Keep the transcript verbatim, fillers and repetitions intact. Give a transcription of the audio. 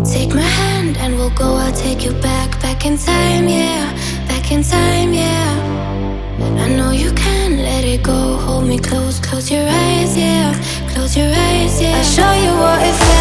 Take my hand and we'll go, I'll take you back, back in time, yeah. Back in time, yeah. I know you can let it go. Hold me close, close your eyes, yeah. Close your eyes, yeah. I'll show you what it feels